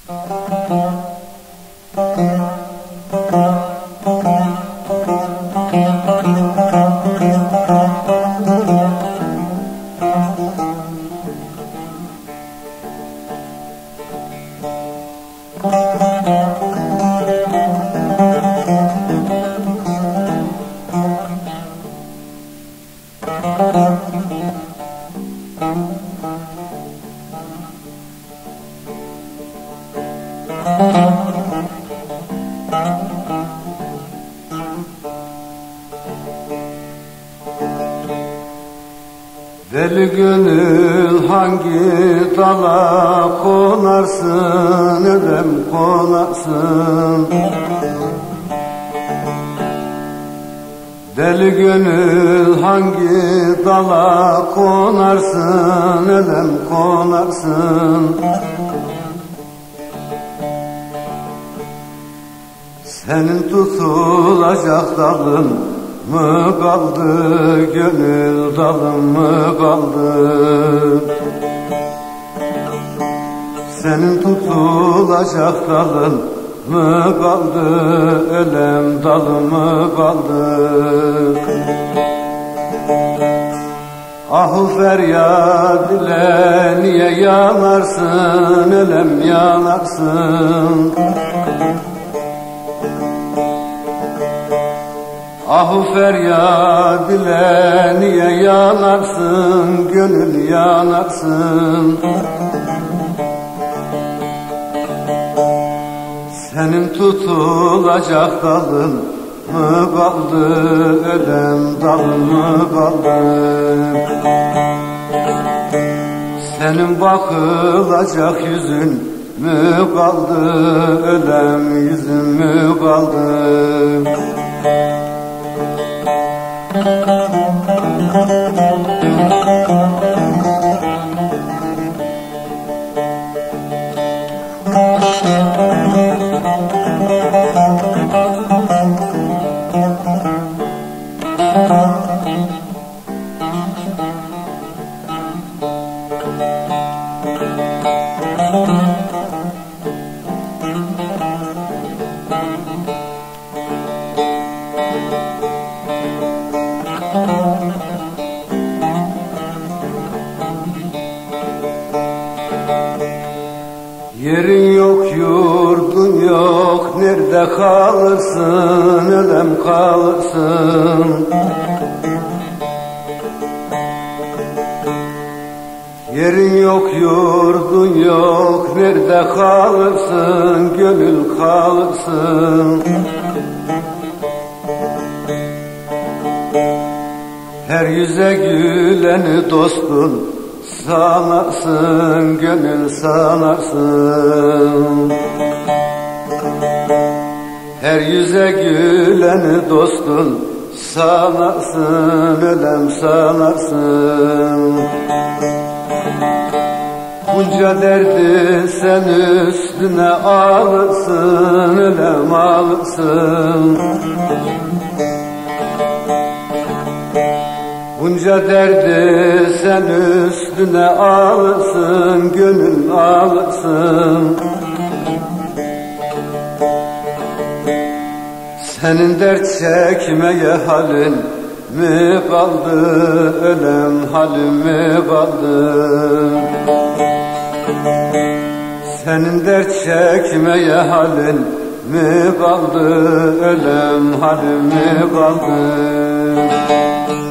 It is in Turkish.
Deli gönül hangi dala konarsın, elem konarsın? Deli gönül hangi dala konarsın, elem konarsın? Senin tutulacak dalın mı kaldı, gönül dalım mı kaldı? Senin tutulacak dalın mı kaldı, elem dalım mı kaldı? Ahu feryat ile niye yanarsın, elem yanarsın? Ahu feryat ile niye yanarsın, gönül yanarsın? Senin tutulacak dalın mı kaldı, elem dalın mı kaldı? Senin bakılacak yüzün mü kaldı, elem yüzün mü kaldı? Yerin yok, yurdun yok, nerede kalırsın, elem kalırsın? Yerin yok, yurdun yok, nerede kalırsın, gönül kalırsın? Her yüze güleni dostun sanarsın, gönül sanarsın. Her yüze güleni dostun sanarsın, elem sanarsın. Bunca derdi sen üstüne alırsın, elem alırsın. Bunca derdi sen üstüne alırsın, gönül alırsın. Senin dert çekmeye halin mi kaldı, ölüm halim mi kaldı? Senin dert çekmeye halin mi kaldı, ölüm halim mi kaldı?